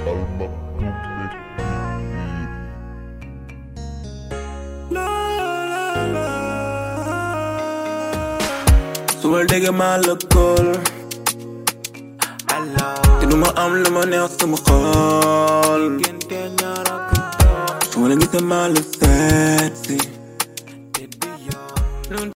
Suba dégg maa la kool te du ma am lu ma neex sama xol su ma la gisee maa la seet si